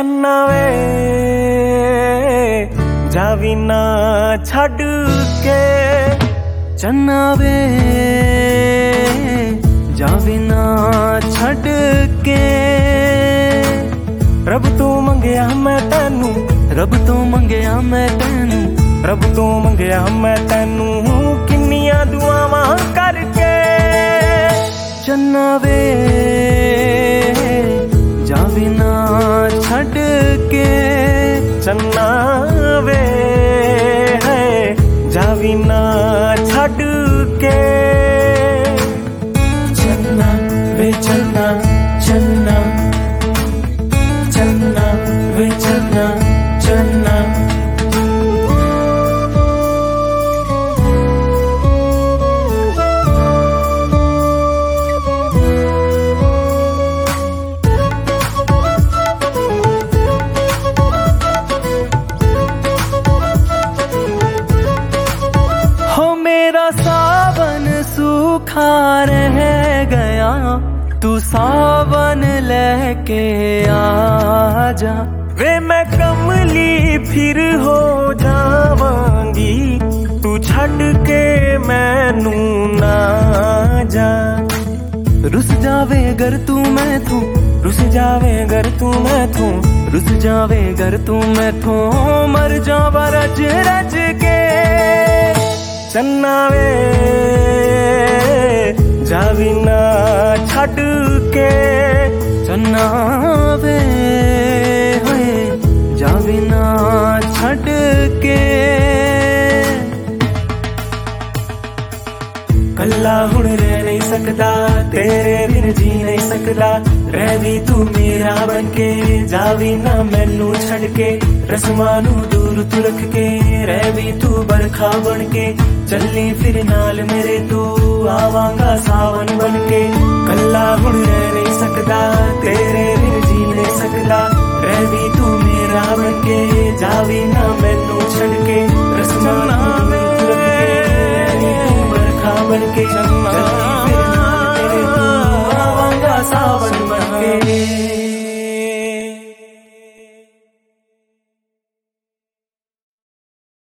चन्ना वे जावी ना छड़ के, चन्ना वे जावी ना छड़ के। रब तो मंगया मैं तैनू, रब तो मंगया मैं तैनू, रब तो मंगया मैं तैनू किन्नियां दुआवां करके। चन्ना वे जावी ना छड़ के, चन्ना वे है जावी ना छड़ के। चन्ना वे चन्ना चन्ना, चन्ना वे चन्ना चन्ना। मेरा सावन सूखा रह गया, तू सावन लेके आजा। वे मैं कमली फिर हो जावांगी, तू छड़ के मैनू ना जा। रुस जावे गर तू मैं तू, रुस जावे गर तू मैं तू, रुस जावे गर तू मैं तू, मर जावा रज रज के। चन्ना वे जावी ना छड़ के, चन्ना वे जावी ना छड़ के। कल्ला हुण रह नहीं सकदा, तेरे बिन जी नहीं सकदा। रह भी तू मेरा बनके, जावी ना मैनू छड़ के। रस्मां नू दूर तू रख के, रह भी तू बरखा बनके। चली फिर नाल मेरे तू, आवांगा सावन बनके। कल्ला हुण रह नहीं सकदा, तेरे बिन जी नहीं सकदा। रह भी तू मेरा बनके, जावी ना मैनू छड़ के।